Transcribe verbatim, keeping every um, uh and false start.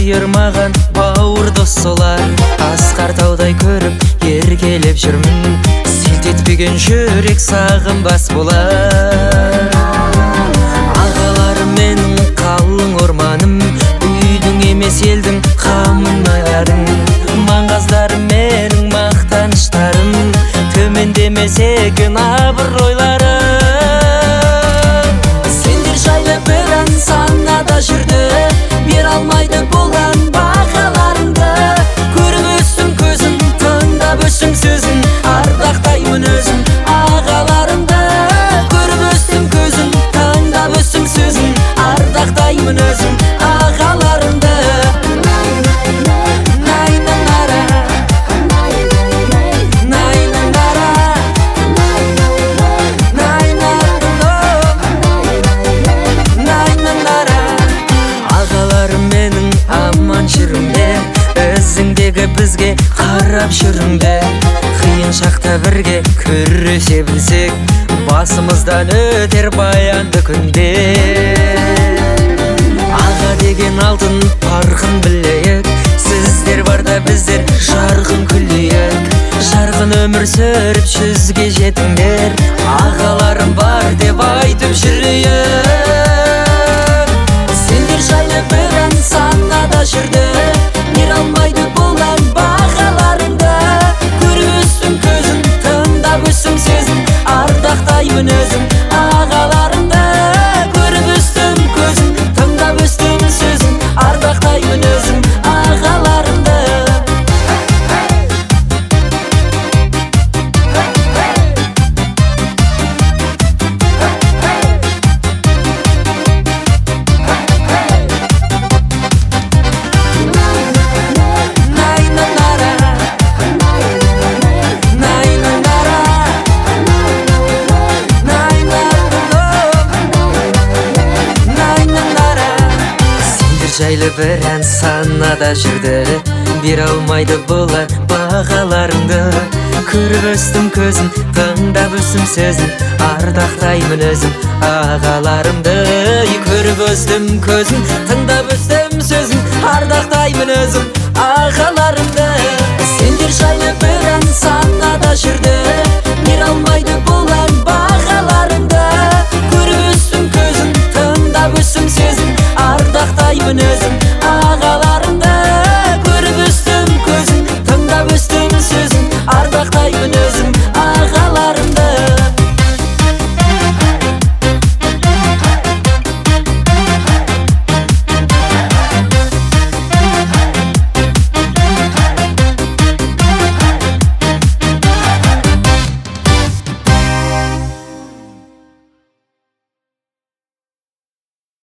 айырмаған бауыр дос солар. Асқар таудай көріп еркелеп жүрмін, селт етпеген жүрек сағынбас болар. Ағаларым менің қалың орманым, үйдің емес елдің қамын аядың. Маңғаздарым менің мақтаныштарым, төмендемес екен абыройларым. Сендер жайлы бір ән санада жүрді, бере алмайды болған бағаларыңды. Көріп өстім көзін, тыңдап өстім сөзін, ардақтаймын өзім ағаларымды. Көріп өстім көзін, тыңдап өстім сөзін, ардақтаймын өзім ағаларымды. Ізіңдегі бізге қарап жүріңдер, қиын шақта бірге күресе білсек, басымыздан өтер баянды күндер. Аға деген алтын парқын білейік, сіздер барда біздер жарқын күлейік. Жарқын өмір сүріп жүзге жетіңдер, ағаларым бар деп айтып жүрейік. Сендер жайлы бір ән санада жүрді, бере алмайды болған бағаларыңды. Көріп өстім көзін, тыңдап өстім сөзін, ардақтаймын өзім ағаларымды. Көріп өстім көзін, тыңдап өстім сөзін, ардақтаймын өзім ағаларымды. Жайлы бір ән санада жүрді, бере алмайды болар бағаларыңды. Көріп өстім көзін, тыңдап өстім сөзін, ардақтаймын өзім ағаларымды. Көріп өстім көзін, тыңдап өстім сөзін, ардақтаймын өзім ағаларымды. Сендер жайлы бір ән сан